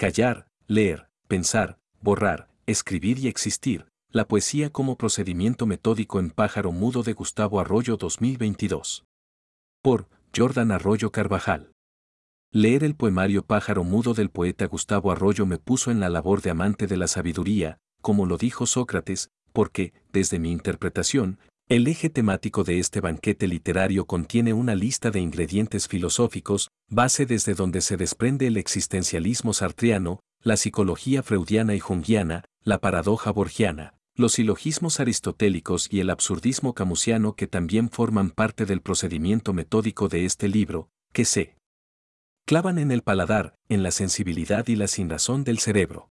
callar, leer, pensar, borrar, escribir y existir. La poesía como procedimiento metódico en Pájaro Mudo de Gustavo Arroyo 2022. Por Jordan Arroyo Carvajal. Leer el poemario Pájaro Mudo del poeta Gustavo Arroyo me puso en la labor de amante de la sabiduría, como lo dijo Sócrates, porque, desde mi interpretación, el eje temático de este banquete literario contiene una lista de ingredientes filosóficos, base desde donde se desprende el existencialismo sartriano, la psicología freudiana y junguiana, la paradoja borgiana, los silogismos aristotélicos y el absurdismo camusiano que también forman parte del procedimiento metódico de este libro, que se clavan en el paladar, en la sensibilidad y la sinrazón del cerebro.